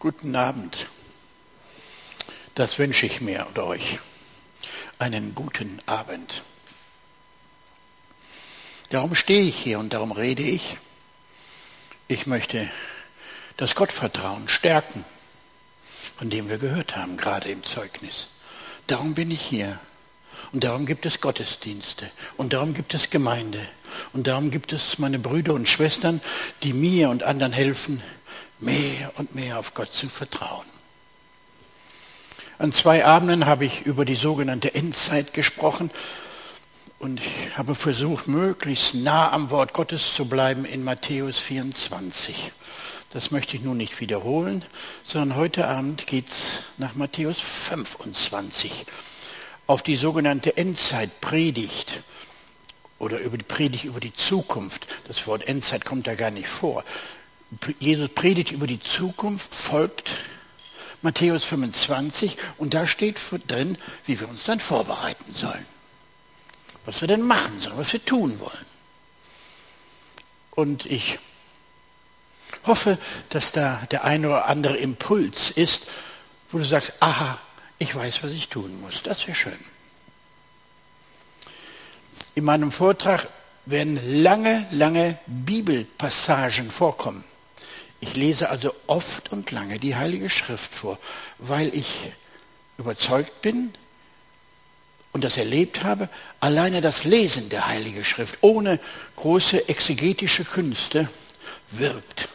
Guten Abend. Das wünsche ich mir und euch. Einen guten Abend. Darum stehe ich hier und darum rede ich. Ich möchte das Gottvertrauen stärken, von dem wir gehört haben, gerade im Zeugnis. Darum bin ich hier. Und darum gibt es Gottesdienste. Und darum gibt es Gemeinde. Und darum gibt es meine Brüder und Schwestern, die mir und anderen helfen, mehr und mehr auf Gott zu vertrauen. An 2 Abenden habe ich über die sogenannte Endzeit gesprochen und ich habe versucht, möglichst nah am Wort Gottes zu bleiben in Matthäus 24. Das möchte ich nun nicht wiederholen, sondern heute Abend geht es nach Matthäus 25 auf die sogenannte Endzeitpredigt oder über die Predigt über die Zukunft. Das Wort Endzeit kommt da gar nicht vor. Jesus predigt über die Zukunft, folgt Matthäus 25 und da steht drin, wie wir uns dann vorbereiten sollen. Was wir denn machen sollen, was wir tun wollen. Und ich hoffe, dass da der eine oder andere Impuls ist, wo du sagst, aha, ich weiß, was ich tun muss. Das wäre schön. In meinem Vortrag werden lange Bibelpassagen vorkommen. Ich lese also oft und lange die Heilige Schrift vor, weil ich überzeugt bin und das erlebt habe, alleine das Lesen der Heiligen Schrift ohne große exegetische Künste wirkt.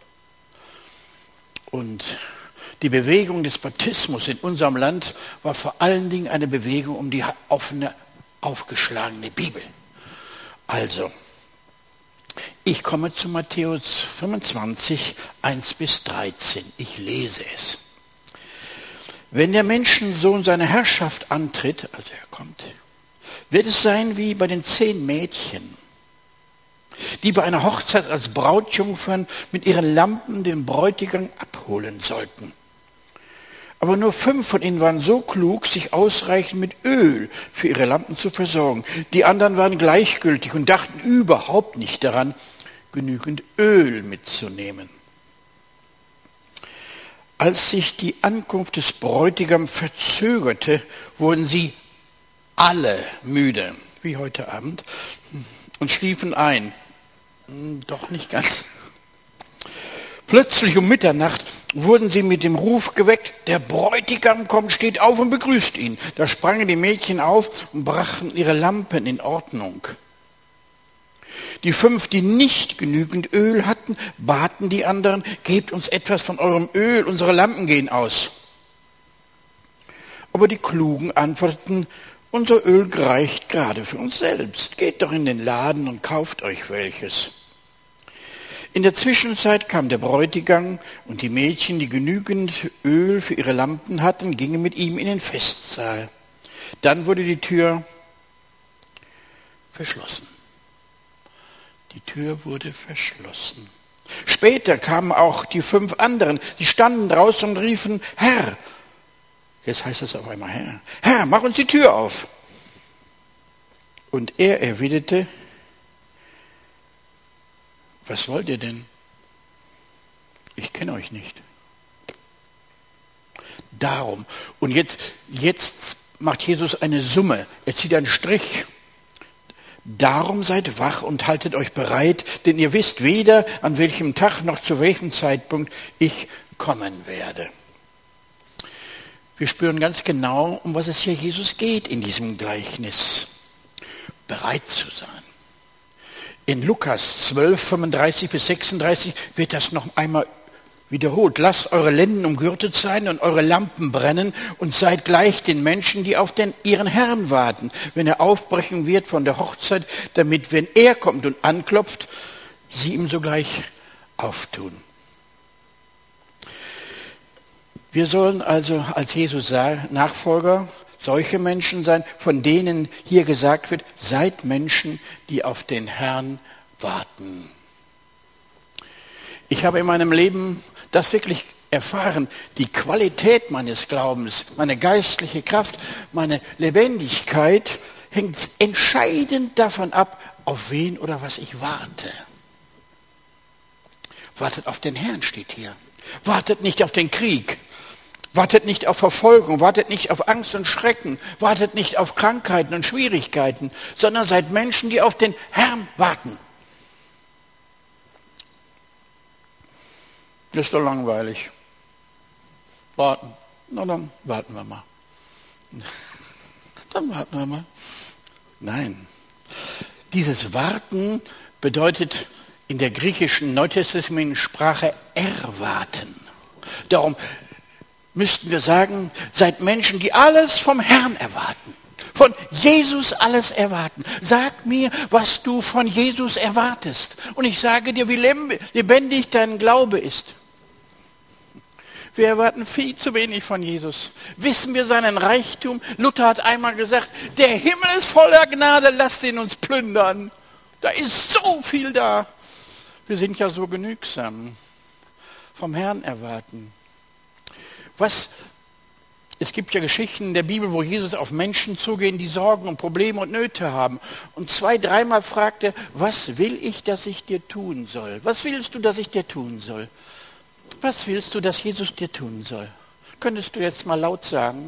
Und die Bewegung des Baptismus in unserem Land war vor allen Dingen eine Bewegung um die offene, aufgeschlagene Bibel. Also, ich komme zu Matthäus 25, 1-13. Ich lese es. Wenn der Menschensohn seine Herrschaft antritt, also er kommt, wird es sein wie bei den 10 Mädchen, die bei einer Hochzeit als Brautjungfern mit ihren Lampen den Bräutigam abholen sollten. Aber nur 5 von ihnen waren so klug, sich ausreichend mit Öl für ihre Lampen zu versorgen. Die anderen waren gleichgültig und dachten überhaupt nicht daran, genügend Öl mitzunehmen. Als sich die Ankunft des Bräutigams verzögerte, wurden sie alle müde, wie heute Abend, und schliefen ein. Doch nicht ganz. Plötzlich um Mitternacht wurden sie mit dem Ruf geweckt, der Bräutigam kommt, steht auf und begrüßt ihn. Da sprangen die Mädchen auf und brachten ihre Lampen in Ordnung. Die 5, die nicht genügend Öl hatten, baten die anderen, gebt uns etwas von eurem Öl, unsere Lampen gehen aus. Aber die Klugen antworteten, unser Öl reicht gerade für uns selbst. Geht doch in den Laden und kauft euch welches. In der Zwischenzeit kam der Bräutigam und die Mädchen, die genügend Öl für ihre Lampen hatten, gingen mit ihm in den Festsaal. Dann wurde die Tür verschlossen. Die Tür wurde verschlossen. Später kamen auch die 5 anderen, die standen draußen und riefen, Herr, jetzt heißt es auf einmal Herr, Herr, mach uns die Tür auf. Und er erwiderte, was wollt ihr denn? Ich kenne euch nicht. Darum. Und jetzt macht Jesus eine Summe. Er zieht einen Strich. Darum seid wach und haltet euch bereit, denn ihr wisst weder, an welchem Tag noch zu welchem Zeitpunkt ich kommen werde. Wir spüren ganz genau, um was es hier Jesus geht in diesem Gleichnis. Bereit zu sein. In Lukas 12, 35-36 wird das noch einmal wiederholt. Lasst eure Lenden umgürtet sein und eure Lampen brennen und seid gleich den Menschen, die auf ihren Herrn warten, wenn er aufbrechen wird von der Hochzeit, damit, wenn er kommt und anklopft, sie ihm sogleich auftun. Wir sollen also als Jesus Nachfolger solche Menschen sein, von denen hier gesagt wird, seid Menschen, die auf den Herrn warten. Ich habe in meinem Leben das wirklich erfahren, die Qualität meines Glaubens, meine geistliche Kraft, meine Lebendigkeit hängt entscheidend davon ab, auf wen oder was ich warte. Wartet auf den Herrn, steht hier. Wartet nicht auf den Krieg. Wartet nicht auf Verfolgung, wartet nicht auf Angst und Schrecken, wartet nicht auf Krankheiten und Schwierigkeiten, sondern seid Menschen, die auf den Herrn warten. Das ist doch langweilig. Warten. Na dann warten wir mal. Dann warten wir mal. Nein. Dieses Warten bedeutet in der griechischen neutestamentlichen Sprache erwarten. Darum müssten wir sagen, seid Menschen, die alles vom Herrn erwarten. Von Jesus alles erwarten. Sag mir, was du von Jesus erwartest. Und ich sage dir, wie lebendig dein Glaube ist. Wir erwarten viel zu wenig von Jesus. Wissen wir seinen Reichtum? Luther hat einmal gesagt, der Himmel ist voller Gnade, lasst ihn uns plündern. Da ist so viel da. Wir sind ja so genügsam. Vom Herrn erwarten. Es gibt ja Geschichten in der Bibel, wo Jesus auf Menschen zugehen, die Sorgen und Probleme und Nöte haben. Und 2-3 Mal fragt er, was will ich, dass ich dir tun soll? Was willst du, dass ich dir tun soll? Was willst du, dass Jesus dir tun soll? Könntest du jetzt mal laut sagen?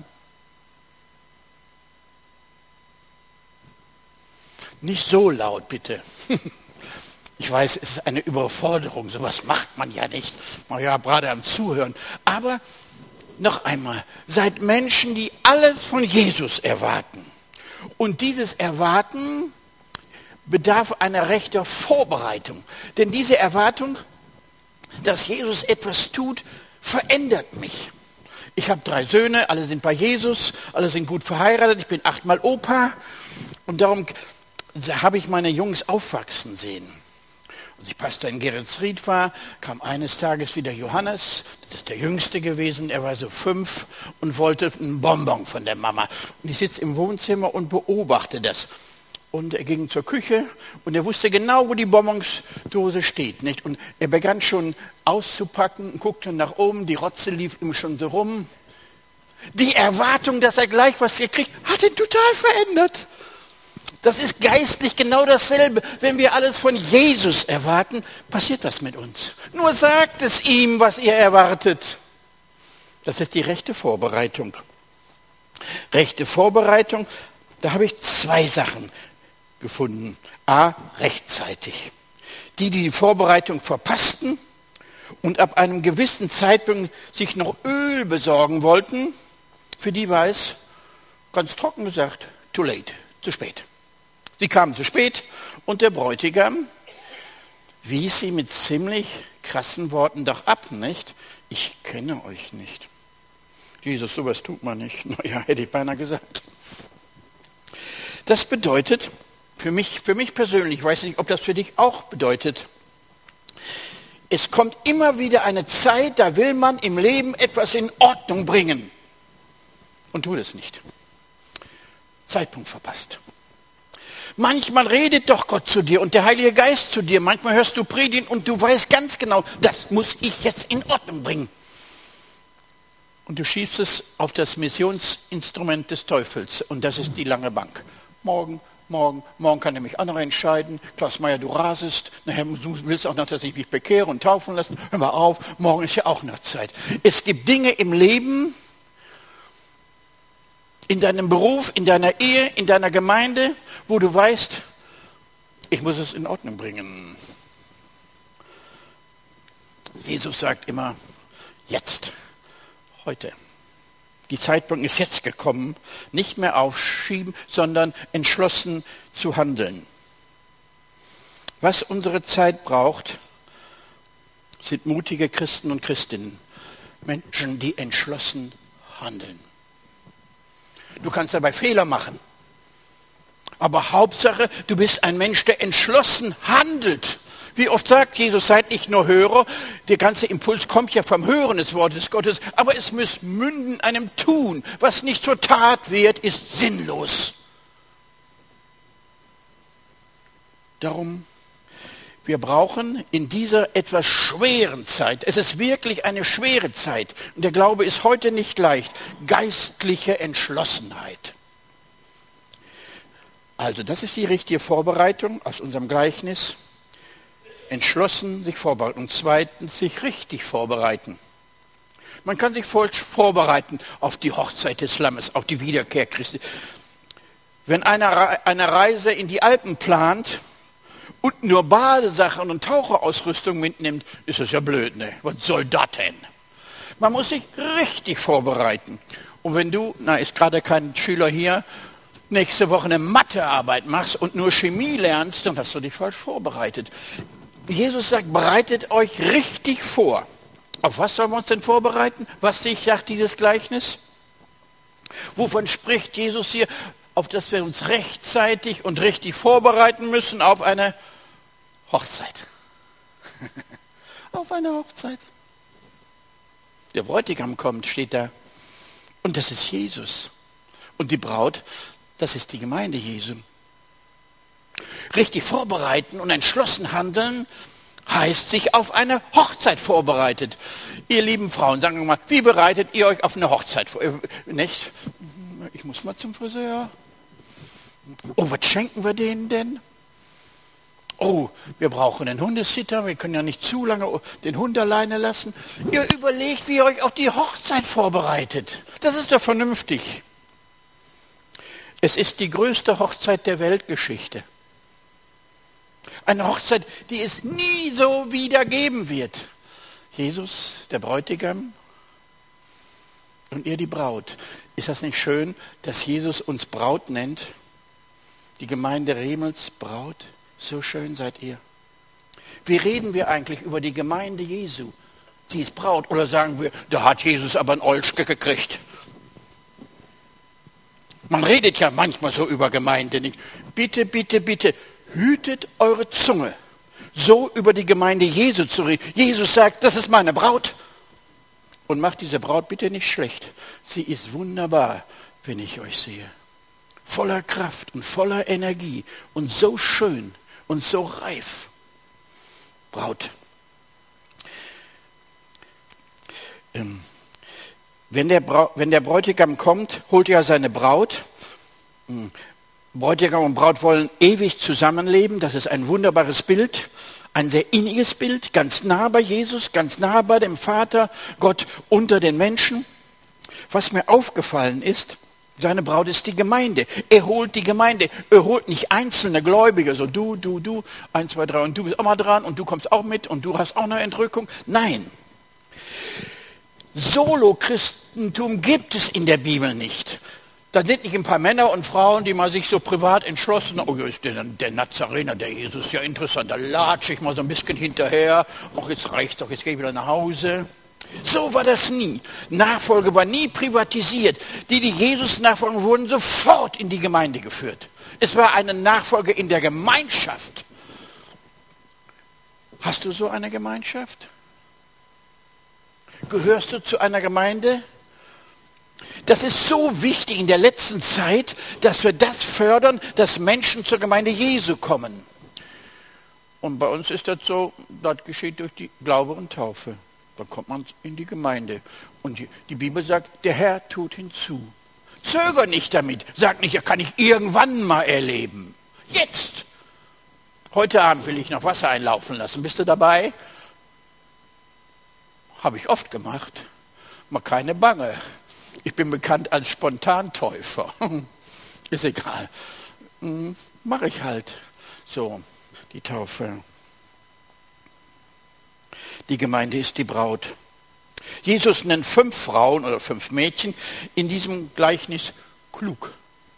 Nicht so laut, bitte. Ich weiß, es ist eine Überforderung, sowas macht man ja nicht. Ja, gerade am Zuhören. Aber noch einmal, seid Menschen, die alles von Jesus erwarten. Und dieses Erwarten bedarf einer rechten Vorbereitung. Denn diese Erwartung, dass Jesus etwas tut, verändert mich. Ich habe 3 Söhne, alle sind bei Jesus, alle sind gut verheiratet, ich bin 8-mal Opa. Und darum habe ich meine Jungs aufwachsen sehen. Als ich Pastor in Geretsried war, kam eines Tages wieder Johannes, das ist der Jüngste gewesen, er war so 5 und wollte einen Bonbon von der Mama. Und ich sitze im Wohnzimmer und beobachte das. Und er ging zur Küche und er wusste genau, wo die Bonbonsdose steht. Nicht? Und er begann schon auszupacken und guckte nach oben, die Rotze lief ihm schon so rum. Die Erwartung, dass er gleich was hier kriegt, hat ihn total verändert. Das ist geistlich genau dasselbe. Wenn wir alles von Jesus erwarten, passiert was mit uns. Nur sagt es ihm, was ihr erwartet. Das ist die rechte Vorbereitung. Rechte Vorbereitung, da habe ich 2 Sachen gefunden. A, rechtzeitig. Die Vorbereitung verpassten und ab einem gewissen Zeitpunkt sich noch Öl besorgen wollten, für die war es, ganz trocken gesagt, too late, zu spät. Sie kamen zu spät und der Bräutigam wies sie mit ziemlich krassen Worten doch ab, nicht? Ich kenne euch nicht. Jesus, sowas tut man nicht. Naja, hätte ich beinahe gesagt. Das bedeutet, für mich persönlich, ich weiß nicht, ob das für dich auch bedeutet, es kommt immer wieder eine Zeit, da will man im Leben etwas in Ordnung bringen und tut es nicht. Zeitpunkt verpasst. Manchmal redet doch Gott zu dir und der Heilige Geist zu dir. Manchmal hörst du predigen und du weißt ganz genau, das muss ich jetzt in Ordnung bringen. Und du schiebst es auf das Missionsinstrument des Teufels und das ist die lange Bank. Morgen kann er mich auch noch entscheiden. Klaus Meier, du rasest. Nachher du willst auch noch, dass ich mich bekehre und taufen lassen. Hör mal auf, morgen ist ja auch noch Zeit. Es gibt Dinge im Leben, in deinem Beruf, in deiner Ehe, in deiner Gemeinde, wo du weißt, ich muss es in Ordnung bringen. Jesus sagt immer, jetzt, heute. Die Zeitpunkt ist jetzt gekommen, nicht mehr aufschieben, sondern entschlossen zu handeln. Was unsere Zeit braucht, sind mutige Christen und Christinnen. Menschen, die entschlossen handeln. Du kannst dabei Fehler machen. Aber Hauptsache, du bist ein Mensch, der entschlossen handelt. Wie oft sagt Jesus, seid nicht nur Hörer, der ganze Impuls kommt ja vom Hören des Wortes Gottes, aber es muss münden einem Tun. Was nicht zur Tat wird, ist sinnlos. Darum, wir brauchen in dieser etwas schweren Zeit, es ist wirklich eine schwere Zeit, und der Glaube ist heute nicht leicht, geistliche Entschlossenheit. Also das ist die richtige Vorbereitung aus unserem Gleichnis. Entschlossen sich vorbereiten und zweitens sich richtig vorbereiten. Man kann sich voll vorbereiten auf die Hochzeit des Lammes, auf die Wiederkehr Christi. Wenn einer eine Reise in die Alpen plant und nur Badesachen und Taucherausrüstung mitnimmt, ist das ja blöd, ne? Was soll das denn? Man muss sich richtig vorbereiten. Und wenn du, ist gerade kein Schüler hier, nächste Woche eine Mathearbeit machst und nur Chemie lernst, dann hast du dich falsch vorbereitet. Jesus sagt, bereitet euch richtig vor. Auf was sollen wir uns denn vorbereiten? Was sagt dieses Gleichnis? Wovon spricht Jesus hier? Auf das wir uns rechtzeitig und richtig vorbereiten müssen auf eine Hochzeit. Auf eine Hochzeit. Der Bräutigam kommt, steht da. Und das ist Jesus. Und die Braut, das ist die Gemeinde Jesu. Richtig vorbereiten und entschlossen handeln heißt sich auf eine Hochzeit vorbereitet. Ihr lieben Frauen, sagen wir mal, wie bereitet ihr euch auf eine Hochzeit vor? Nicht? Ich muss mal zum Friseur. Oh, was schenken wir denen denn? Oh, wir brauchen einen Hundesitter, wir können ja nicht zu lange den Hund alleine lassen. Ihr überlegt, wie ihr euch auf die Hochzeit vorbereitet. Das ist doch vernünftig. Es ist die größte Hochzeit der Weltgeschichte. Eine Hochzeit, die es nie so wieder geben wird. Jesus, der Bräutigam, und ihr die Braut. Ist das nicht schön, dass Jesus uns Braut nennt? Die Gemeinde Remels Braut? So schön seid ihr. Wie reden wir eigentlich über die Gemeinde Jesu? Sie ist Braut. Oder sagen wir, da hat Jesus aber ein Olschke gekriegt. Man redet ja manchmal so über Gemeinde nicht. Bitte, bitte, bitte, hütet eure Zunge, so über die Gemeinde Jesu zu reden. Jesus sagt, das ist meine Braut. Und macht diese Braut bitte nicht schlecht. Sie ist wunderbar, wenn ich euch sehe. Voller Kraft und voller Energie und so schön und so reif. Braut. Wenn der Bräutigam kommt, holt er seine Braut. Bräutigam und Braut wollen ewig zusammenleben. Das ist ein wunderbares Bild, ein sehr inniges Bild, ganz nah bei Jesus, ganz nah bei dem Vater, Gott unter den Menschen. Was mir aufgefallen ist, seine Braut ist die Gemeinde. Er holt die Gemeinde. Er holt nicht einzelne Gläubige, so du, 1, 2, 3 und du bist auch mal dran und du kommst auch mit und du hast auch eine Entrückung. Nein. Solo-Christentum gibt es in der Bibel nicht. Da sind nicht ein paar Männer und Frauen, die mal sich so privat entschlossen, oh, ist der Nazarener, der Jesus, ja interessant, da latsche ich mal so ein bisschen hinterher, ach jetzt reicht's doch, jetzt gehe ich wieder nach Hause. So war das nie. Nachfolge war nie privatisiert. Die Jesus nachfolgen, wurden sofort in die Gemeinde geführt. Es war eine Nachfolge in der Gemeinschaft. Hast du so eine Gemeinschaft? Gehörst du zu einer Gemeinde? Das ist so wichtig in der letzten Zeit, dass wir das fördern, dass Menschen zur Gemeinde Jesu kommen. Und bei uns ist das so, das geschieht durch die Glaube und Taufe. Dann kommt man in die Gemeinde. Und die Bibel sagt, der Herr tut hinzu. Zöger nicht damit. Sag nicht, das kann ich irgendwann mal erleben. Jetzt. Heute Abend will ich noch Wasser einlaufen lassen. Bist du dabei? Habe ich oft gemacht. Mal keine Bange. Ich bin bekannt als Spontantäufer. Ist egal. Mache ich halt. So, die Taufe. Die Gemeinde ist die Braut. Jesus nennt 5 Frauen oder 5 Mädchen in diesem Gleichnis klug.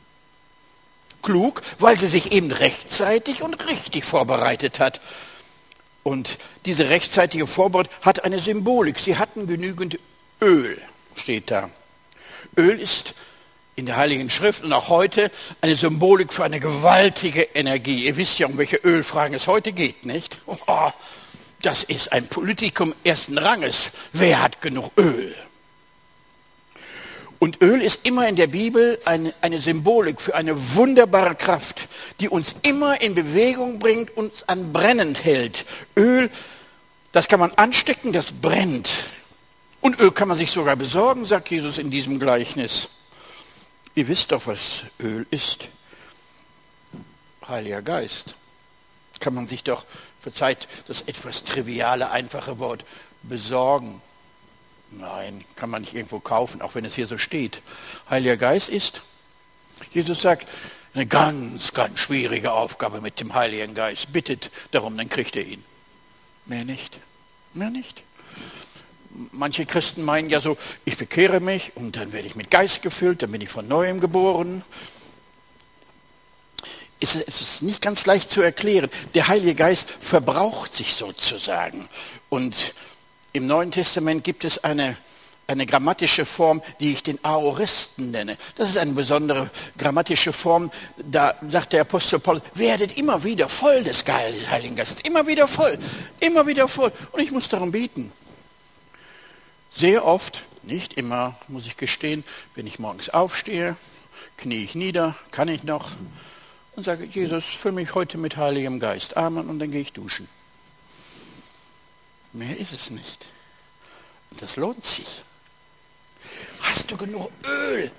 Klug, weil sie sich eben rechtzeitig und richtig vorbereitet hat. Und diese rechtzeitige Vorbereitung hat eine Symbolik. Sie hatten genügend Öl, steht da. Öl ist in der Heiligen Schrift und auch heute eine Symbolik für eine gewaltige Energie. Ihr wisst ja, um welche Ölfragen es heute geht, nicht? Oh, das ist ein Politikum ersten Ranges. Wer hat genug Öl? Und Öl ist immer in der Bibel eine Symbolik für eine wunderbare Kraft, die uns immer in Bewegung bringt, uns an brennend hält. Öl, das kann man anstecken, das brennt. Und Öl kann man sich sogar besorgen, sagt Jesus in diesem Gleichnis. Ihr wisst doch, was Öl ist. Heiliger Geist. Kann man sich doch, verzeiht das etwas triviale, einfache Wort, besorgen. Nein, kann man nicht irgendwo kaufen, auch wenn es hier so steht. Heiliger Geist ist, Jesus sagt, eine ganz, ganz schwierige Aufgabe mit dem Heiligen Geist. Bittet darum, dann kriegt ihr ihn. Mehr nicht. Mehr nicht. Manche Christen meinen ja so, ich bekehre mich und dann werde ich mit Geist gefüllt, dann bin ich von Neuem geboren. Es ist nicht ganz leicht zu erklären. Der Heilige Geist verbraucht sich sozusagen. Und im Neuen Testament gibt es eine grammatische Form, die ich den Aoristen nenne. Das ist eine besondere grammatische Form. Da sagt der Apostel Paulus, werdet immer wieder voll des Heiligen Geistes. Immer wieder voll. Immer wieder voll. Und ich muss darum beten. Sehr oft, nicht immer, muss ich gestehen, wenn ich morgens aufstehe, knie ich nieder, kann ich noch, und sage, Jesus, füll mich heute mit Heiligem Geist. Amen. Und dann gehe ich duschen. Mehr ist es nicht. Und das lohnt sich. Hast du genug Öl?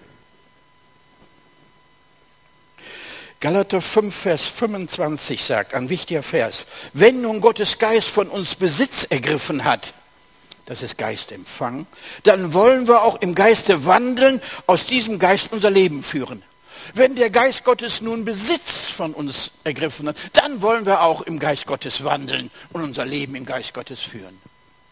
Galater 5, Vers 25 sagt, ein wichtiger Vers, wenn nun Gottes Geist von uns Besitz ergriffen hat, das ist Geistempfang, dann wollen wir auch im Geiste wandeln, aus diesem Geist unser Leben führen. Wenn der Geist Gottes nun Besitz von uns ergriffen hat, dann wollen wir auch im Geist Gottes wandeln und unser Leben im Geist Gottes führen.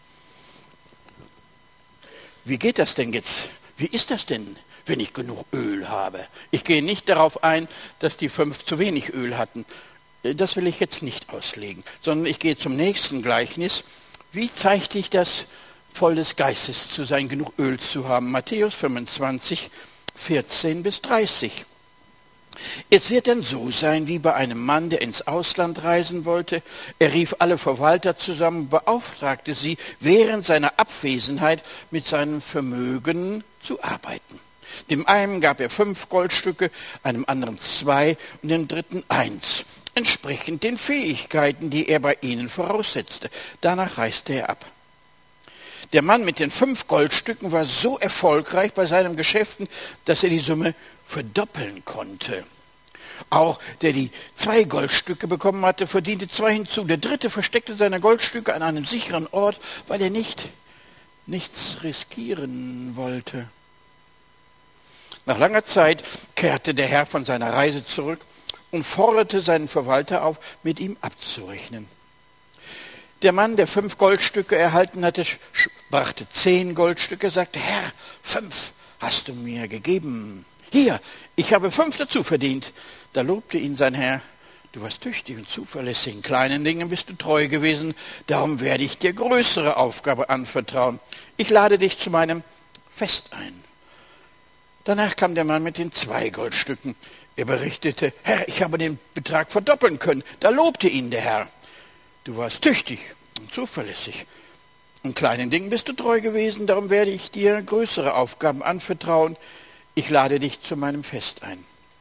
Wie geht das denn jetzt? Wie ist das denn, wenn ich genug Öl habe? Ich gehe nicht darauf ein, dass die 5 zu wenig Öl hatten. Das will ich jetzt nicht auslegen, sondern ich gehe zum nächsten Gleichnis. Wie zeigt sich das, voll des Geistes zu sein, genug Öl zu haben? Matthäus 25, 14 bis 30. Es wird dann so sein, wie bei einem Mann, der ins Ausland reisen wollte. Er rief alle Verwalter zusammen, beauftragte sie, während seiner Abwesenheit mit seinem Vermögen zu arbeiten. Dem einen gab er 5 Goldstücke, einem anderen 2 und dem dritten 1, entsprechend den Fähigkeiten, die er bei ihnen voraussetzte. Danach reiste er ab. Der Mann mit den 5 Goldstücken war so erfolgreich bei seinen Geschäften, dass er die Summe verdoppeln konnte. Auch der die 2 Goldstücke bekommen hatte, verdiente 2 hinzu. Der dritte versteckte seine Goldstücke an einem sicheren Ort, weil er nichts riskieren wollte. Nach langer Zeit kehrte der Herr von seiner Reise zurück und forderte seinen Verwalter auf, mit ihm abzurechnen. Der Mann, der 5 Goldstücke erhalten hatte, brachte 10 Goldstücke, sagte, Herr, 5 hast du mir gegeben. Hier, ich habe 5 dazu verdient. Da lobte ihn sein Herr, du warst tüchtig und zuverlässig, in kleinen Dingen bist du treu gewesen, darum werde ich dir größere Aufgabe anvertrauen. Ich lade dich zu meinem Fest ein. Danach kam der Mann mit den 2 Goldstücken. Er berichtete, Herr, ich habe den Betrag verdoppeln können. Da lobte ihn der Herr. Du warst tüchtig und zuverlässig. In kleinen Dingen bist du treu gewesen, darum werde ich dir größere Aufgaben anvertrauen. Ich lade dich zu meinem Fest ein.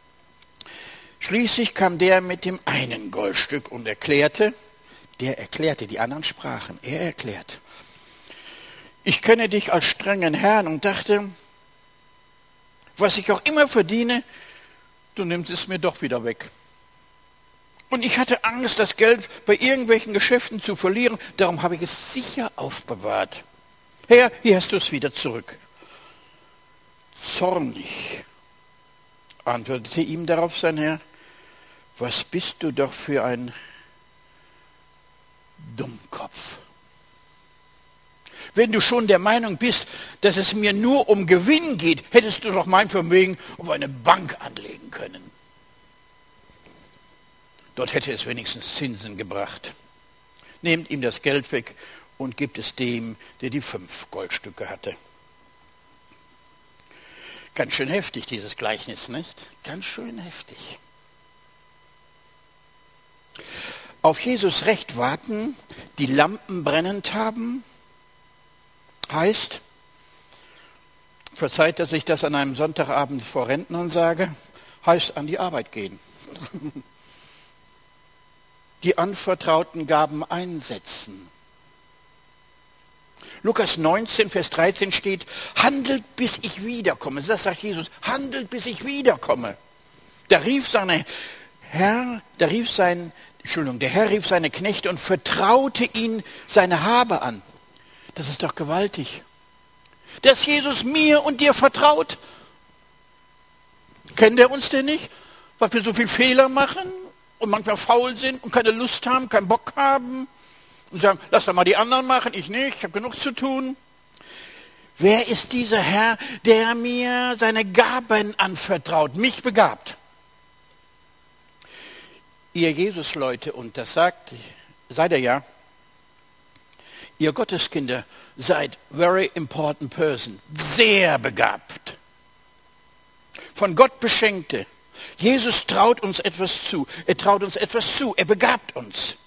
Schließlich kam der mit dem einen Goldstück und erklärte, die anderen sprachen, er erklärt. Ich kenne dich als strengen Herrn und dachte, was ich auch immer verdiene, du nimmst es mir doch wieder weg. Und ich hatte Angst, das Geld bei irgendwelchen Geschäften zu verlieren, darum habe ich es sicher aufbewahrt. Herr, hier hast du es wieder zurück. Zornig antwortete ihm darauf sein Herr, was bist du doch für ein Dummkopf. Wenn du schon der Meinung bist, dass es mir nur um Gewinn geht, hättest du doch mein Vermögen auf eine Bank anlegen können. Dort hätte es wenigstens Zinsen gebracht. Nehmt ihm das Geld weg und gebt es dem, der die 5 Goldstücke hatte. Ganz schön heftig, dieses Gleichnis, nicht? Ganz schön heftig. Auf Jesus Recht warten, die Lampen brennend haben, heißt, verzeiht, dass ich das an einem Sonntagabend vor Rentnern sage, heißt an die Arbeit gehen. Die anvertrauten Gaben einsetzen. Lukas 19, Vers 13 steht, handelt bis ich wiederkomme. Das sagt Jesus, handelt bis ich wiederkomme. Der Herr rief seine Knechte und vertraute ihnen seine Habe an. Das ist doch gewaltig. dass Jesus mir und dir vertraut? Kennt er uns denn nicht? Weil wir so viel Fehler machen und manchmal faul sind und keine Lust haben, keinen Bock haben und sagen, lass doch mal die anderen machen, ich nicht, ich habe genug zu tun. Wer ist dieser Herr, der mir seine Gaben anvertraut, mich begabt? Ihr Jesus-Leute, und das seid ihr ja, ihr Gotteskinder seid very important person, sehr begabt. Von Gott Beschenkte. Jesus traut uns etwas zu. Er traut uns etwas zu. Er begabt uns.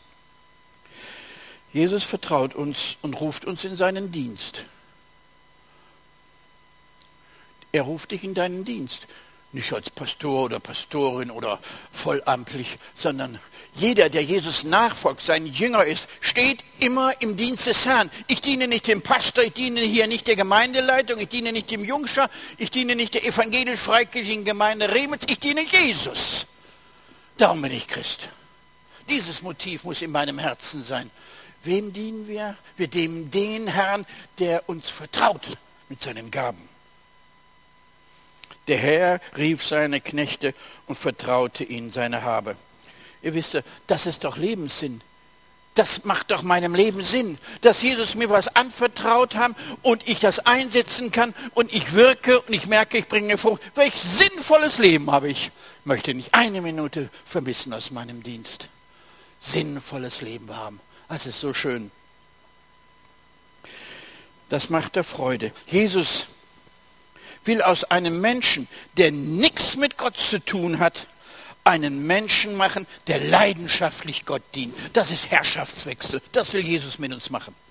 Jesus vertraut uns und ruft uns in seinen Dienst. Er ruft dich in deinen Dienst. Nicht als Pastor oder Pastorin oder vollamtlich, sondern jeder, der Jesus nachfolgt, sein Jünger ist, steht immer im Dienst des Herrn. Ich diene nicht dem Pastor, ich diene hier nicht der Gemeindeleitung, ich diene nicht dem Jungschar, ich diene nicht der evangelisch-freikirchlichen Gemeinde Remitz, ich diene Jesus. Darum bin ich Christ. Dieses Motiv muss in meinem Herzen sein. Wem dienen wir? Wir dienen den Herrn, der uns vertraut mit seinen Gaben. Der Herr rief seine Knechte und vertraute ihnen seine Habe. Ihr wisst ja, das ist doch Lebenssinn. Das macht doch meinem Leben Sinn, dass Jesus mir was anvertraut hat und ich das einsetzen kann und ich wirke und ich merke, ich bringe Frucht. Welch sinnvolles Leben habe ich. Ich möchte nicht eine Minute vermissen aus meinem Dienst. Sinnvolles Leben haben. Das ist so schön. Das macht der Freude. Jesus will aus einem Menschen, der nichts mit Gott zu tun hat, einen Menschen machen, der leidenschaftlich Gott dient. Das ist Herrschaftswechsel. Das will Jesus mit uns machen.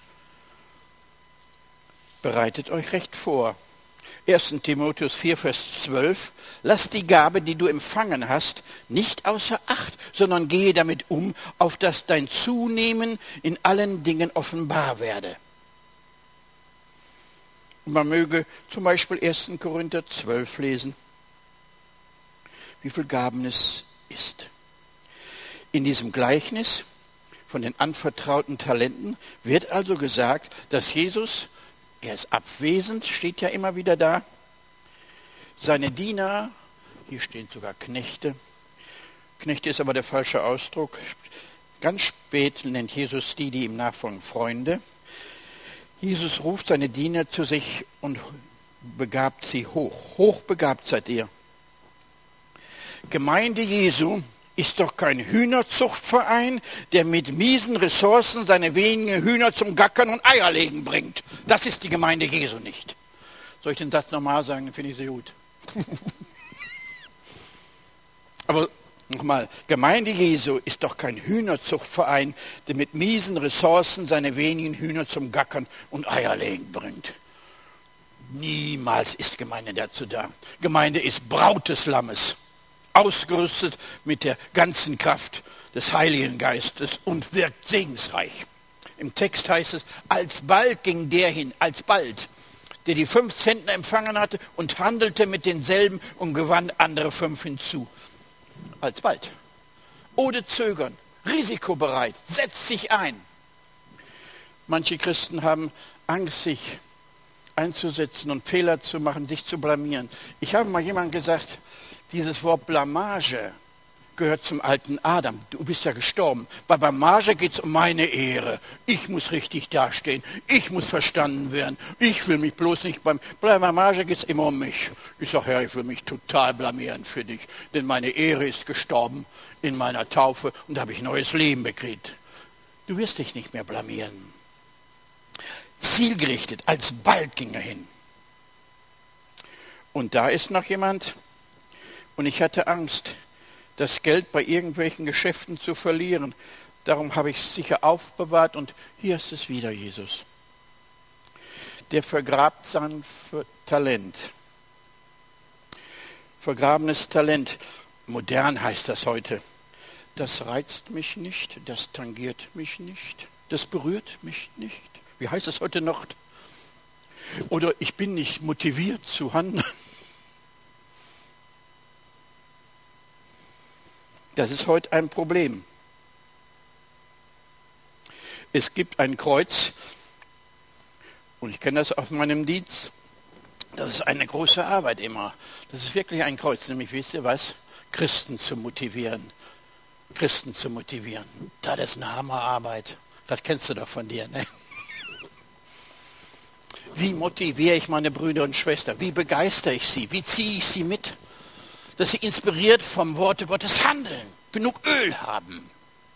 Bereitet euch recht vor. 1. Timotheus 4, Vers 12. Lass die Gabe, die du empfangen hast, nicht außer Acht, sondern gehe damit um, auf dass dein Zunehmen in allen Dingen offenbar werde. Und man möge zum Beispiel 1. Korinther 12 lesen, wie viel Gaben es ist. In diesem Gleichnis von den anvertrauten Talenten wird also gesagt, dass Jesus, er ist abwesend, steht ja immer wieder da, seine Diener, hier stehen sogar Knechte, Knechte ist aber der falsche Ausdruck, ganz spät nennt Jesus die ihm nachfolgen, Freunde. Jesus ruft seine Diener zu sich und begabt sie hoch. Hochbegabt seid ihr. Gemeinde Jesu ist doch kein Hühnerzuchtverein, der mit miesen Ressourcen seine wenigen Hühner zum Gackern und Eierlegen bringt. Das ist die Gemeinde Jesu nicht. Soll ich den Satz nochmal sagen? Finde ich sehr gut. Aber nochmal, Gemeinde Jesu ist doch kein Hühnerzuchtverein, der mit miesen Ressourcen seine wenigen Hühner zum Gackern und Eierlegen bringt. Niemals ist Gemeinde dazu da. Gemeinde ist Braut des Lammes, ausgerüstet mit der ganzen Kraft des Heiligen Geistes und wirkt segensreich. Im Text heißt es, alsbald ging der hin, alsbald, der die 5 Zentner empfangen hatte und handelte mit denselben und gewann andere 5 hinzu. Alsbald. Ohne Zögern, risikobereit, setzt sich ein. Manche Christen haben Angst, sich einzusetzen und Fehler zu machen, sich zu blamieren. Ich habe mal jemandem gesagt, dieses Wort Blamage gehört zum alten Adam. Du bist ja gestorben. Bei Blamage geht es um meine Ehre. Ich muss richtig dastehen. Ich muss verstanden werden. Ich will mich bloß nicht bei Blamage geht es immer um mich. Ich sage, Herr, ich will mich total blamieren für dich. Denn meine Ehre ist gestorben in meiner Taufe und da habe ich neues Leben bekriegt. Du wirst dich nicht mehr blamieren. Zielgerichtet, alsbald ging er hin. Und da ist noch jemand, und ich hatte Angst, das Geld bei irgendwelchen Geschäften zu verlieren. Darum habe ich es sicher aufbewahrt und hier ist es wieder, Jesus. Der vergrabt sein Talent. Vergrabenes Talent, modern heißt das heute. Das reizt mich nicht, das tangiert mich nicht, das berührt mich nicht. Wie heißt es heute noch? Oder ich bin nicht motiviert zu handeln. Das ist heute ein Problem. Es gibt ein Kreuz Und ich kenne das aus meinem Dienst. Das ist eine große Arbeit immer. Das ist wirklich ein Kreuz. Nämlich, wisst ihr was? Christen zu motivieren. Christen zu motivieren. Das ist eine Hammerarbeit. Das kennst du doch von dir, ne? Wie motiviere ich meine Brüder und Schwestern? Wie begeistere ich sie? Wie ziehe ich sie mit? Dass sie inspiriert vom Worte Gottes handeln. Genug Öl haben.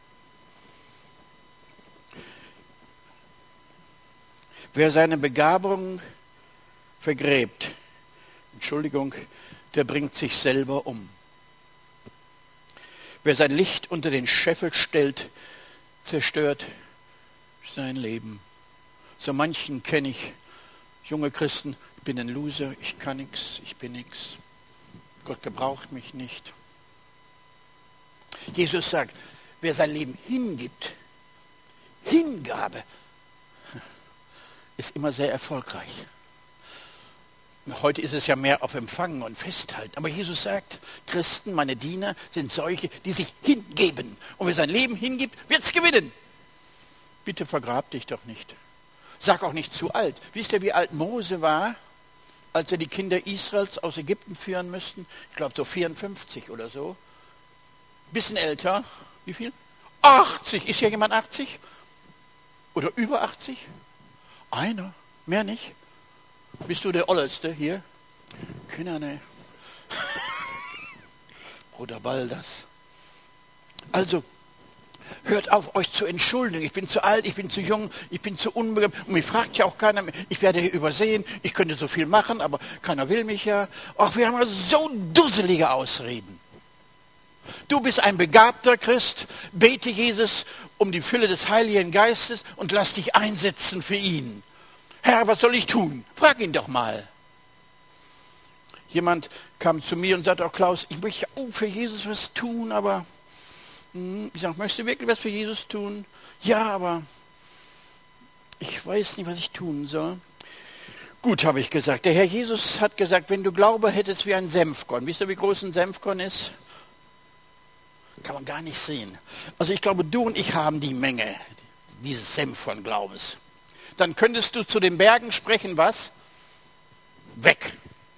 Wer seine Begabung vergräbt, Entschuldigung, der bringt sich selber um. Wer sein Licht unter den Scheffel stellt, zerstört sein Leben. So manchen kenne ich, junge Christen, ich bin ein Loser, ich kann nichts, ich bin nichts. Gott gebraucht mich nicht. Jesus sagt, wer sein Leben hingibt, Hingabe, ist immer sehr erfolgreich. Heute ist es ja mehr auf Empfangen und Festhalten. Aber Jesus sagt, Christen, meine Diener, sind solche, die sich hingeben. Und wer sein Leben hingibt, wird es gewinnen. Bitte vergrab dich doch nicht. Sag auch nicht zu alt. Wisst ihr, wie alt Mose war, als er die Kinder Israels aus Ägypten führen müssten? Ich glaube so 54 oder so. Bisschen älter. Wie viel? 80. Ist ja jemand 80? Oder über 80? Einer. Mehr nicht. Bist du der Olleste hier? Kinder, ne. Bruder Baldas. Also, hört auf, euch zu entschuldigen. Ich bin zu alt, ich bin zu jung, ich bin zu unbegabt. Und mich fragt ja auch keiner mehr. Ich werde hier übersehen. Ich könnte so viel machen, aber keiner will mich ja. Ach, wir haben so dusselige Ausreden. Du bist ein begabter Christ. Bete Jesus um die Fülle des Heiligen Geistes und lass dich einsetzen für ihn. Herr, was soll ich tun? Frag ihn doch mal. Jemand kam zu mir und sagte, oh Klaus, ich möchte für Jesus was tun, aber ich sage, möchtest du wirklich was für Jesus tun? Ja, aber ich weiß nicht, was ich tun soll. Gut, habe ich gesagt. Der Herr Jesus hat gesagt, wenn du Glaube hättest wie ein Senfkorn. Wisst ihr, wie groß ein Senfkorn ist? Kann man gar nicht sehen. Also ich glaube, du und ich haben die Menge dieses Senfkorn-Glaubens. Dann könntest du zu den Bergen sprechen, was? Weg.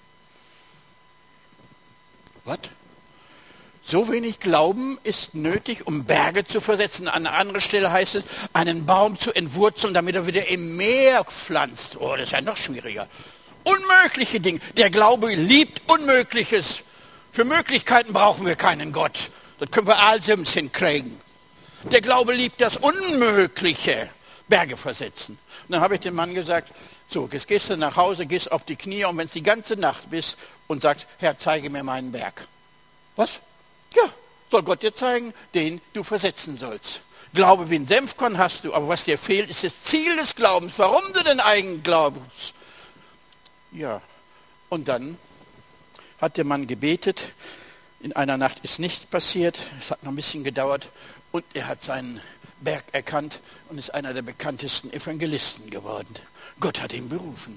Was? So wenig Glauben ist nötig, um Berge zu versetzen. An einer anderen Stelle heißt es, einen Baum zu entwurzeln, damit er wieder im Meer pflanzt. Oh, das ist ja noch schwieriger. Unmögliche Dinge. Der Glaube liebt Unmögliches. Für Möglichkeiten brauchen wir keinen Gott. Das können wir allsims hinkriegen. Der Glaube liebt das Unmögliche. Berge versetzen. Und dann habe ich dem Mann gesagt, so, jetzt gehst du nach Hause, gehst auf die Knie und wenn es die ganze Nacht bist und sagst, Herr, zeige mir meinen Berg. Was? Ja, soll Gott dir zeigen, den du versetzen sollst. Glaube wie ein Senfkorn hast du, aber was dir fehlt, ist das Ziel des Glaubens. Warum du denn eigentlich glaubst? Ja, und dann hat der Mann gebetet. In einer Nacht ist nichts passiert. Es hat noch ein bisschen gedauert und er hat seinen Berg erkannt und ist einer der bekanntesten Evangelisten geworden. Gott hat ihn berufen.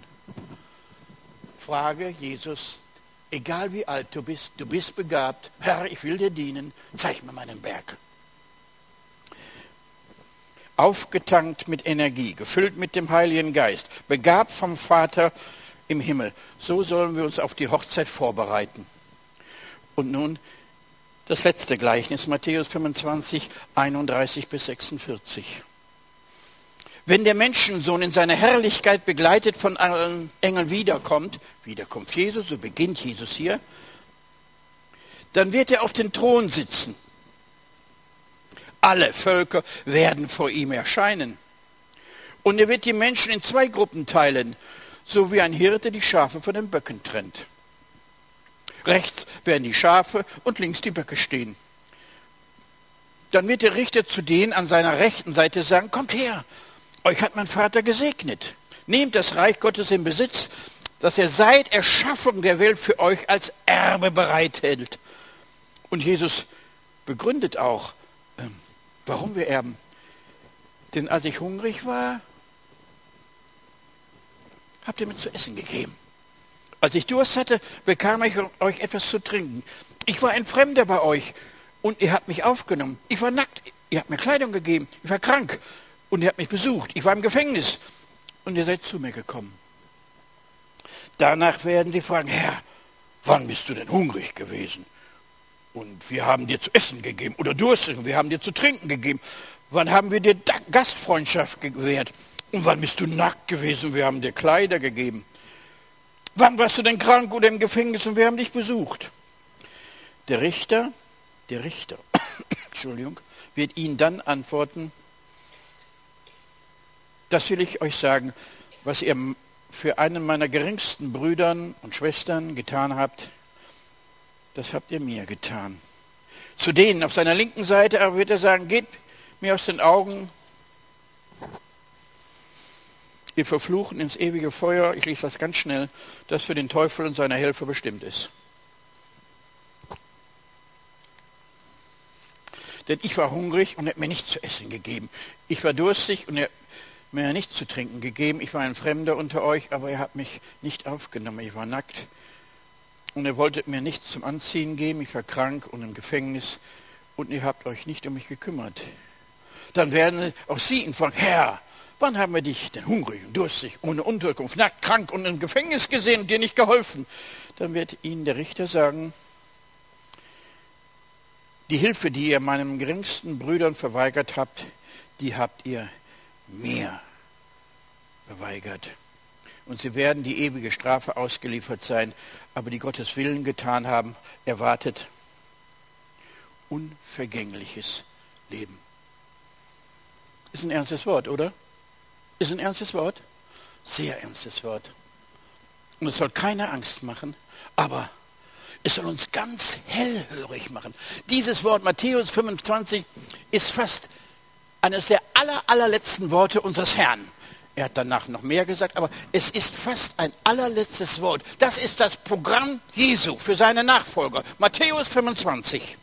Frage Jesus, egal wie alt du bist begabt. Herr, ich will dir dienen, zeig mir meinen Berg. Aufgetankt mit Energie, gefüllt mit dem Heiligen Geist, begabt vom Vater im Himmel. So sollen wir uns auf die Hochzeit vorbereiten. Und nun das letzte Gleichnis, Matthäus 25, 31 bis 46. Wenn der Menschensohn in seiner Herrlichkeit begleitet von allen Engeln wiederkommt Jesus, so beginnt Jesus hier, dann wird er auf den Thron sitzen. Alle Völker werden vor ihm erscheinen. Und er wird die Menschen in zwei Gruppen teilen, so wie ein Hirte die Schafe von den Böcken trennt. Rechts werden die Schafe und links die Böcke stehen. Dann wird der Richter zu denen an seiner rechten Seite sagen, kommt her, euch hat mein Vater gesegnet. Nehmt das Reich Gottes in Besitz, das er seit Erschaffung der Welt für euch als Erbe bereithält. Und Jesus begründet auch, warum wir erben. Denn als ich hungrig war, habt ihr mir zu essen gegeben. Als ich Durst hatte, bekam ich euch etwas zu trinken. Ich war ein Fremder bei euch und ihr habt mich aufgenommen. Ich war nackt, ihr habt mir Kleidung gegeben. Ich war krank und ihr habt mich besucht. Ich war im Gefängnis und ihr seid zu mir gekommen. Danach werden sie fragen, Herr, wann bist du denn hungrig gewesen? Und wir haben dir zu essen gegeben oder durstig und wir haben dir zu trinken gegeben. Wann haben wir dir Gastfreundschaft gewährt? Und wann bist du nackt gewesen und wir haben dir Kleider gegeben? Wann warst du denn krank oder im Gefängnis und wir haben dich besucht? Der Richter, Entschuldigung, wird ihnen dann antworten, das will ich euch sagen, was ihr für einen meiner geringsten Brüdern und Schwestern getan habt, das habt ihr mir getan. Zu denen auf seiner linken Seite aber wird er sagen, geht mir aus den Augen, ihr Verfluchen ins ewige Feuer, ich lese das ganz schnell, das für den Teufel und seine Helfer bestimmt ist. Denn ich war hungrig und er hat mir nichts zu essen gegeben. Ich war durstig und er hat mir nichts zu trinken gegeben. Ich war ein Fremder unter euch, aber ihr habt mich nicht aufgenommen. Ich war nackt und ihr wolltet mir nichts zum Anziehen geben. Ich war krank und im Gefängnis und ihr habt euch nicht um mich gekümmert. Dann werden auch sie ihn fragen, Herr, wann haben wir dich denn hungrig und durstig, ohne Unterkunft, nackt, krank und im Gefängnis gesehen und dir nicht geholfen? Dann wird ihnen der Richter sagen, die Hilfe, die ihr meinen geringsten Brüdern verweigert habt, die habt ihr mir verweigert. Und sie werden die ewige Strafe ausgeliefert sein, aber die Gottes Willen getan haben, erwartet unvergängliches Leben. Ist ein ernstes Wort, oder? Ist ein ernstes Wort? Sehr ernstes Wort. Und es soll keine Angst machen, aber es soll uns ganz hellhörig machen. Dieses Wort Matthäus 25 ist fast eines der allerletzten Worte unseres Herrn. Er hat danach noch mehr gesagt, aber es ist fast ein allerletztes Wort. Das ist das Programm Jesu für seine Nachfolger. Matthäus 25.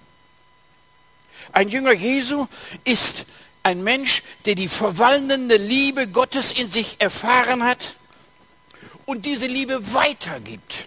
Ein Jünger Jesu ist ein Mensch, der die verwandelnde Liebe Gottes in sich erfahren hat und diese Liebe weitergibt.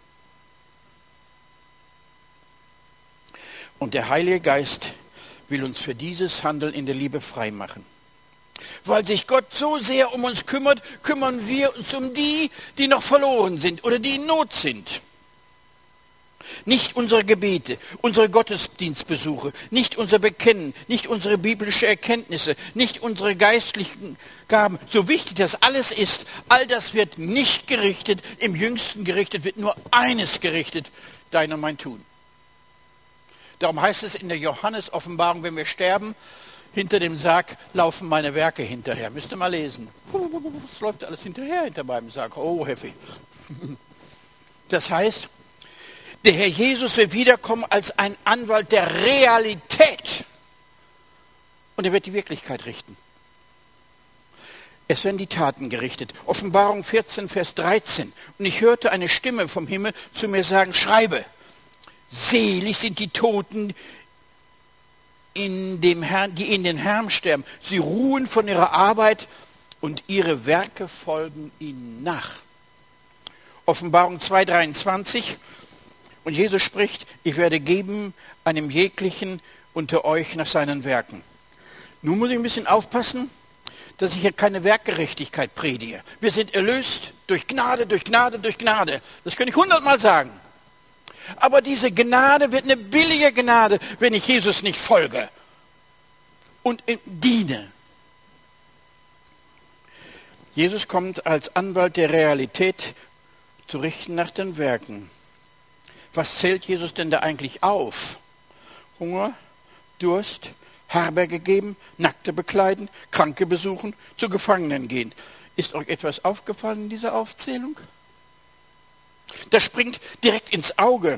Und der Heilige Geist will uns für dieses Handeln in der Liebe frei machen. Weil sich Gott so sehr um uns kümmert, kümmern wir uns um die, die noch verloren sind oder die in Not sind. Nicht unsere Gebete, unsere Gottesdienstbesuche, nicht unser Bekennen, nicht unsere biblische Erkenntnisse, nicht unsere geistlichen Gaben. So wichtig das alles ist, all das wird nicht gerichtet. Im Jüngsten gerichtet wird nur eines gerichtet, dein und mein Tun. Darum heißt es in der Johannes-Offenbarung, wenn wir sterben, hinter dem Sarg laufen meine Werke hinterher. Müsst ihr mal lesen. Was läuft alles hinterher hinter meinem Sarg? Oh, heavy. Das heißt, der Herr Jesus wird wiederkommen als ein Anwalt der Realität. Und er wird die Wirklichkeit richten. Es werden die Taten gerichtet. Offenbarung 14, Vers 13. Und ich hörte eine Stimme vom Himmel zu mir sagen, schreibe, selig sind die Toten, die in den Herrn sterben. Sie ruhen von ihrer Arbeit und ihre Werke folgen ihnen nach. Offenbarung 2,23. Und Jesus spricht, ich werde geben einem jeglichen unter euch nach seinen Werken. Nun muss ich ein bisschen aufpassen, dass ich hier keine Werkgerechtigkeit predige. Wir sind erlöst durch Gnade, durch Gnade, durch Gnade. Das kann ich 100-mal sagen. Aber diese Gnade wird eine billige Gnade, wenn ich Jesus nicht folge und diene. Jesus kommt als Anwalt der Realität zu richten nach den Werken. Was zählt Jesus denn da eigentlich auf? Hunger, Durst, Herberge geben, Nackte bekleiden, Kranke besuchen, zu Gefangenen gehen. Ist euch etwas aufgefallen in dieser Aufzählung? Das springt direkt ins Auge.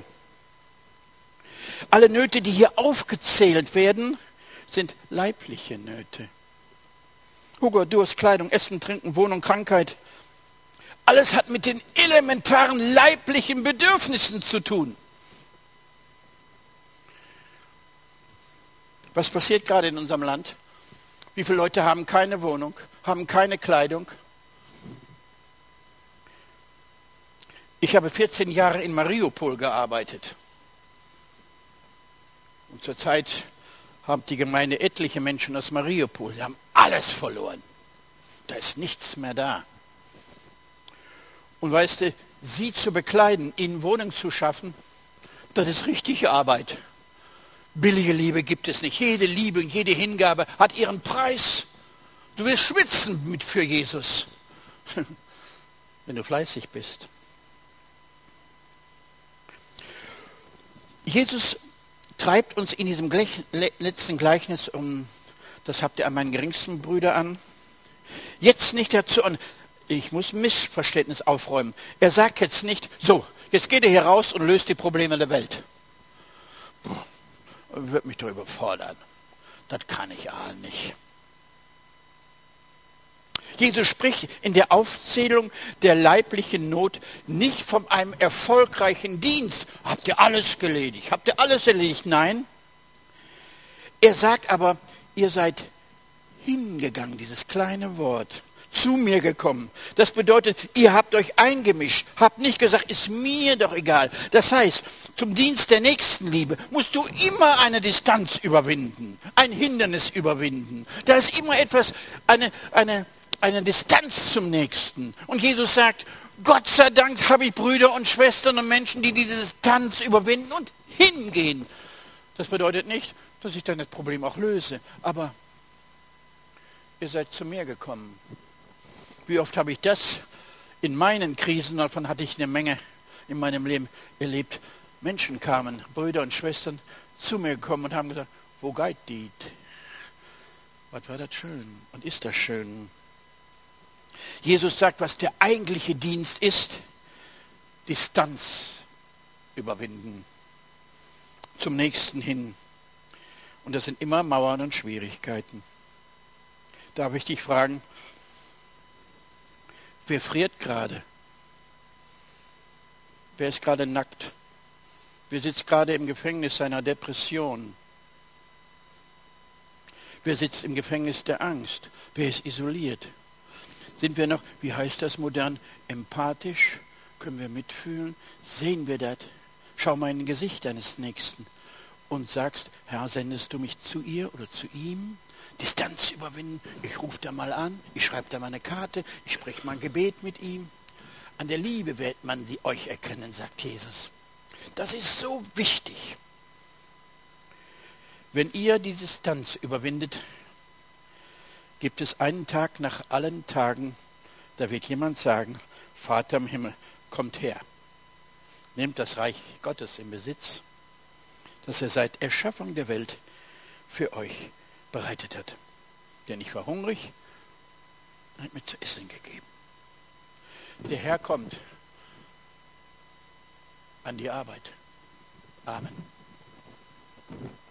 Alle Nöte, die hier aufgezählt werden, sind leibliche Nöte. Hunger, Durst, Kleidung, Essen, Trinken, Wohnung, Krankheit. Alles hat mit den elementaren leiblichen Bedürfnissen zu tun. Was passiert gerade in unserem Land? Wie viele Leute haben keine Wohnung, haben keine Kleidung? Ich habe 14 Jahre in Mariupol gearbeitet. Und zurzeit hat die Gemeinde etliche Menschen aus Mariupol. Die haben alles verloren. Da ist nichts mehr da. Und weißt du, sie zu bekleiden, ihnen Wohnung zu schaffen, das ist richtige Arbeit. Billige Liebe gibt es nicht. Jede Liebe und jede Hingabe hat ihren Preis. Du wirst schwitzen für Jesus, wenn du fleißig bist. Jesus treibt uns in diesem letzten Gleichnis das habt ihr an meinen geringsten Brüder an, jetzt nicht dazu an, ich muss Missverständnis aufräumen. Er sagt jetzt nicht, so, jetzt geht er hier raus und löst die Probleme der Welt. Wird mich doch überfordern. Das kann ich auch nicht. Jesus spricht in der Aufzählung der leiblichen Not nicht von einem erfolgreichen Dienst. Habt ihr alles erledigt? Habt ihr alles erledigt? Nein. Er sagt aber, ihr seid hingegangen, dieses kleine Wort, zu mir gekommen. Das bedeutet, ihr habt euch eingemischt, habt nicht gesagt, ist mir doch egal. Das heißt, zum Dienst der Nächstenliebe musst du immer eine Distanz überwinden, ein Hindernis überwinden. Da ist immer etwas, eine Distanz zum Nächsten. Und Jesus sagt, Gott sei Dank habe ich Brüder und Schwestern und Menschen, die diese Distanz überwinden und hingehen. Das bedeutet nicht, dass ich dann das Problem auch löse, aber ihr seid zu mir gekommen. Wie oft habe ich das in meinen Krisen, davon hatte ich eine Menge in meinem Leben erlebt, Menschen kamen, Brüder und Schwestern, zu mir gekommen und haben gesagt, wo geht die? Was war das schön und ist das schön? Jesus sagt, was der eigentliche Dienst ist, Distanz überwinden, zum Nächsten hin. Und das sind immer Mauern und Schwierigkeiten. Darf ich dich fragen, wer friert gerade? Wer ist gerade nackt? Wer sitzt gerade im Gefängnis seiner Depression? Wer sitzt im Gefängnis der Angst? Wer ist isoliert? Sind wir noch, wie heißt das modern, empathisch? Können wir mitfühlen? Sehen wir das? Schau mal in das Gesicht deines Nächsten und sagst, Herr, sendest du mich zu ihr oder zu ihm? Distanz überwinden, ich rufe da mal an, ich schreibe da mal eine Karte, ich spreche mal ein Gebet mit ihm. An der Liebe wird man sie euch erkennen, sagt Jesus. Das ist so wichtig. Wenn ihr die Distanz überwindet, gibt es einen Tag nach allen Tagen, da wird jemand sagen, Vater im Himmel, kommt her. Nehmt das Reich Gottes in Besitz, das er seit Erschaffung der Welt für euch bereitet hat. Denn ich war hungrig und hat mir zu essen gegeben. Der Herr kommt an die Arbeit. Amen.